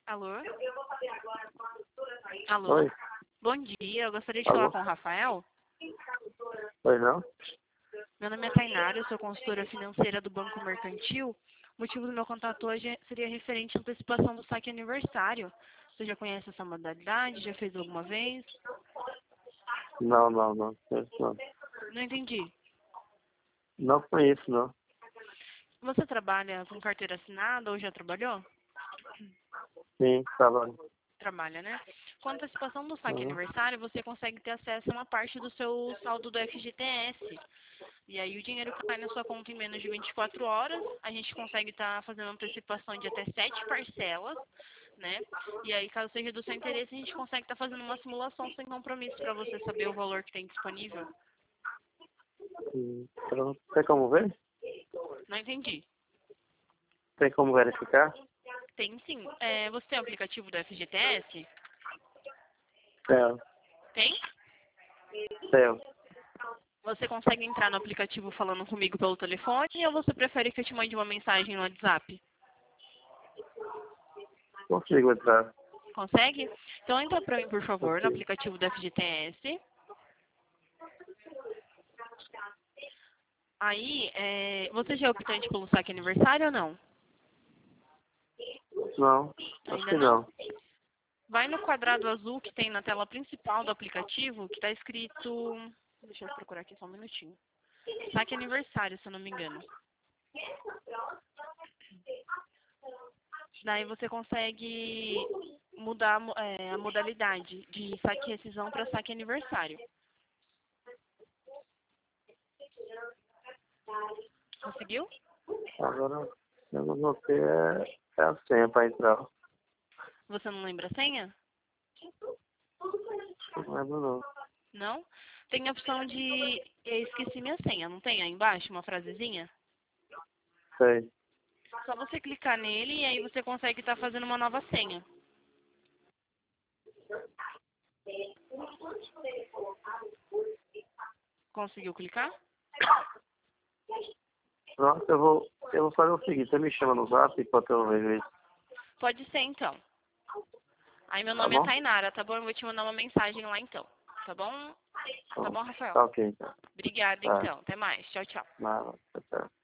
Alô? Alô? Oi. Bom dia, eu gostaria de Alô? falar com o Rafael. Oi, não? Meu nome é Tainara, eu sou consultora financeira do Banco Mercantil. O motivo do meu contato hoje seria referente à antecipação do saque aniversário. Você já conhece essa modalidade? Já fez alguma vez? Não. Não, Não entendi. não conheço, não. Você trabalha com carteira assinada ou já trabalhou? Sim, trabalho. Trabalha, né? Com a antecipação do saque Uhum. aniversário, você consegue ter acesso a uma parte do seu saldo do FGTS. E aí o dinheiro cai na sua conta em menos de 24 horas. A gente consegue estar fazendo antecipação de até 7 parcelas, né? E aí, caso seja do seu interesse, a gente consegue estar fazendo uma simulação sem compromisso para você saber o valor que tem disponível. Pronto. Tem como ver? Não entendi. Tem como verificar? Tem sim. Você tem o aplicativo do FGTS? Tenho. Tem? Tenho. Você consegue entrar no aplicativo falando comigo pelo telefone ou você prefere que eu te mande uma mensagem no WhatsApp? Consigo entrar. Consegue? Então entra para mim, por favor, no Consigo. aplicativo do FGTS. Aí, você já é optante pelo saque aniversário ou não? Não, acho Ainda que não? não. Vai no quadrado azul que tem na tela principal do aplicativo, que está escrito... Deixa eu procurar aqui só um minutinho. Saque aniversário, se eu não me engano. Daí você consegue mudar a modalidade de saque rescisão para saque aniversário. Conseguiu? Agora, eu não vou ter a senha para entrar. Você não lembra a senha? Não lembro, não. Não? Tem a opção de esqueci minha senha, não tem aí embaixo uma frasezinha? Sei. Só você clicar nele e aí você consegue estar fazendo uma nova senha. Conseguiu clicar? Pronto, eu vou fazer o seguinte. Você me chama no zap enquanto eu vejo isso. Pode ser então. Aí meu Tá nome é bom? Tainara, tá bom? Eu vou te mandar uma mensagem lá então. Tá bom? Tá Então, bom, Rafael? tá ok, então. Obrigada Tá. então. Até mais. Tchau, tchau. Nada. Tchau.